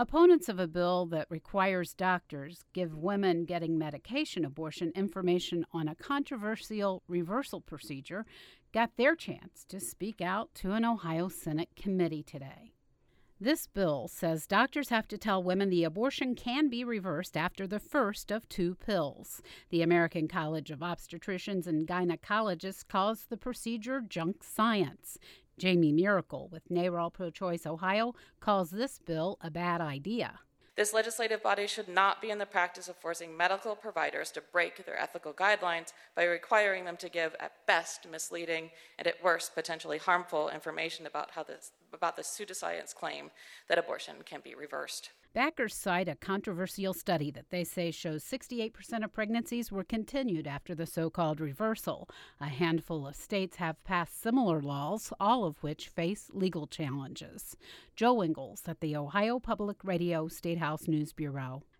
Opponents of a bill that requires doctors give women getting medication abortion information on a controversial reversal procedure got their chance to speak out to an Ohio Senate committee today. This bill says doctors have to tell women the abortion can be reversed after the first of 2 pills. The American College of Obstetricians and Gynecologists calls the procedure junk science. Jamie Miracle with NARAL Pro-Choice Ohio calls this bill a bad idea. This legislative body should not be in the practice of forcing medical providers to break their ethical guidelines by requiring them to give, at best, misleading and at worst, potentially harmful information about the pseudoscience claim that abortion can be reversed. Backers cite a controversial study that they say shows 68% of pregnancies were continued after the so-called reversal. A handful of states have passed similar laws, all of which face legal challenges. Joe Ingles at the Ohio Public Radio State House News Bureau.